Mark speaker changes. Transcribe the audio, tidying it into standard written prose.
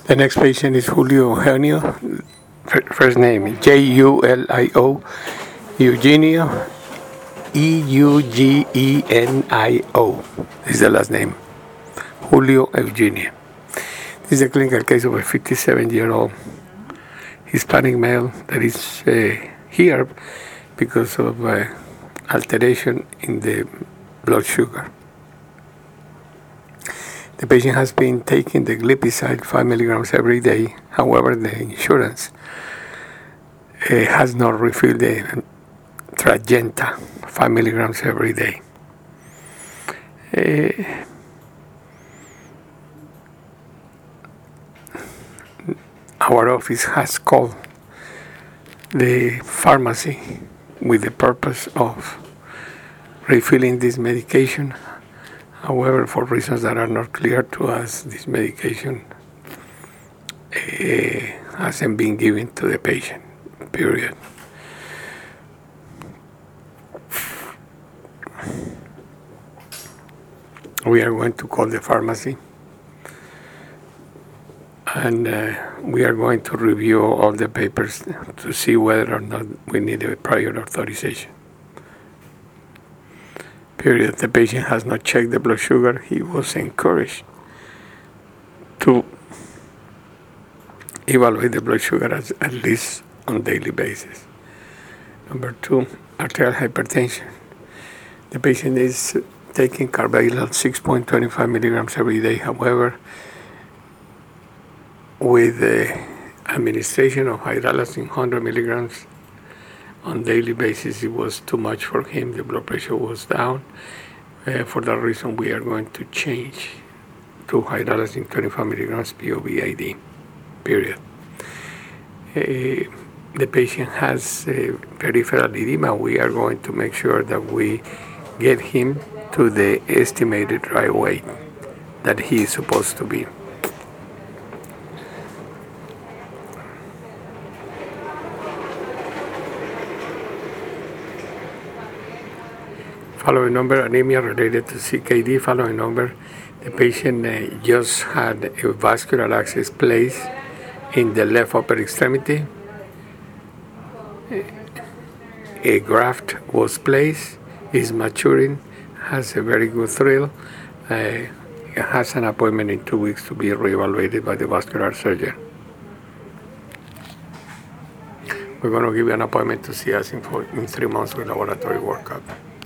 Speaker 1: The next patient is Julio Eugenio. First name Julio, Eugenio, Eugenio. This is the last name, Julio Eugenio. This is a clinical case of a 57-year-old Hispanic male that is here because of alteration in the blood sugar. The patient has been taking the glipizide 5 milligrams every day. However, the insurance has not refilled the Trajenta 5 milligrams every day. Our office has called the pharmacy with the purpose of refilling this medication. However, for reasons that are not clear to us, this medication hasn't been given to the patient, period. We are going to call the pharmacy and we are going to review all the papers to see whether or not we need a prior authorization. Period. The patient has not checked the blood sugar. He was encouraged to evaluate the blood sugar at least on a daily basis. Number 2, arterial hypertension. The patient is taking Carvedilol 6.25 milligrams every day. However, with the administration of hydralazine 100 milligrams on daily basis, it was too much for him. The blood pressure was down. For that reason, we are going to change to hydralazine 25 milligrams POVID, period. The patient has peripheral edema. We are going to make sure that we get him to the estimated dry weight that he is supposed to be. Following number, anemia related to CKD. Following number, the patient just had a vascular access placed in the left upper extremity. A graft was placed, is maturing, has a very good thrill, has an appointment in 2 weeks to be reevaluated by the vascular surgeon. We're going to give you an appointment to see us in 3 months with laboratory workup.